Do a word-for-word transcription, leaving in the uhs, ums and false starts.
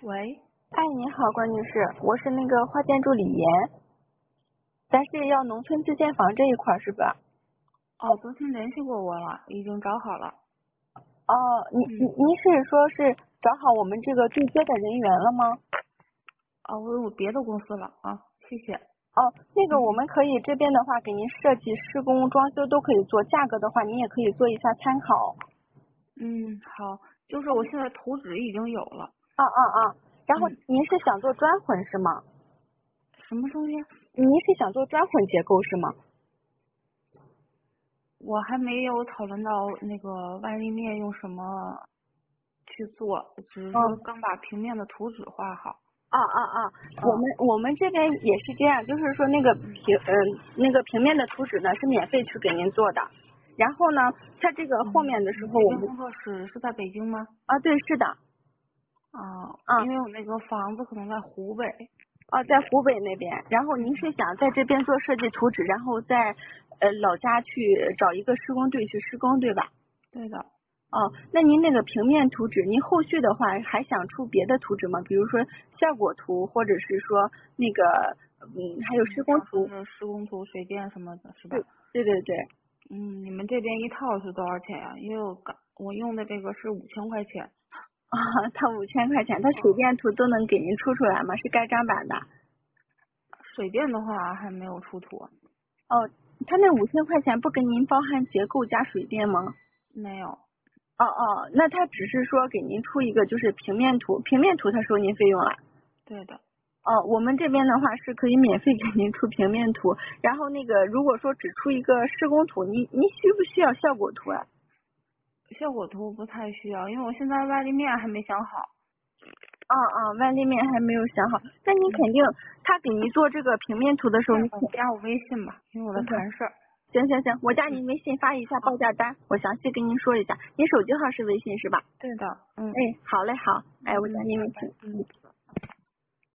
喂， 哎，你好，关女士，我是那个花建筑李岩，咱是要农村自建房这一块是吧？ 哦，昨天联系过我了，已经找好了。 哦，您嗯， 您您是说是找好我们这个对接的人员了吗？ 哦，我有别的公司了啊，谢谢。 哦，那个我嗯们可以这边的话给您设计、施工、装修都可以做，价格的话您也可以做一下参考。 嗯，好，就是我现在图纸已经有了。 啊啊啊！然后嗯， 您是想做砖混是吗？ 什么东西？ 您是想做砖混结构是吗？ 我还没有讨论到那个外立面用什么去做，只是说嗯。 刚把平面的图纸画好。 啊啊啊！我们嗯我们这边也是这样，就是说那个平嗯、呃、那个平面的图纸呢是免费去给您做的，然后呢，它这个后嗯， 面的时你候我们这边工作室是在北京吗？ 啊对是的， 啊， 啊因为我那个房子可能在湖北。 啊在湖北那边，然后您是想在这边做设计图纸，然后在呃老家去找一个施工队去施工对吧？ 对的。 哦，那您那个平面图纸，您后续的话还想出别的图纸吗？比如说效果图，或者是说那个嗯还有施你工图？ 想说是施工图、水电什么的，是吧？ 对对对对。 嗯，你们这边一套是多少钱呀？因为我刚我用的这个是五千块钱。 啊，他五千块钱，他水嗯， 电图都能给您出出来吗？是盖章版的。 水电的话还没有出图。 哦，他那五千块钱不给您包含结构加水电吗？ 没有。 哦哦，那他只是说给您出一个就是平面图，平面图他收您费用了。 对的。 哦，我们这边的话是可以免费给您出平面图，然后那个如果说只出一个施工图，您您需不需要效果图啊？ 效果图不太需要，因为我现在外立面还没想好。 啊啊，外立面还没有想好，那您嗯， 肯定他给您做这个平面图的时候， 这样你肯吧你加我微信吧，因为我在行行谈事儿。 行行行，我加嗯， 您微信发一下报好。 价单，我详细跟您说一下。您手机号是微信是吧？ 对的。嗯哎，好嘞好，哎，我加嗯，拜拜。 您微信。 嗯。 嗯。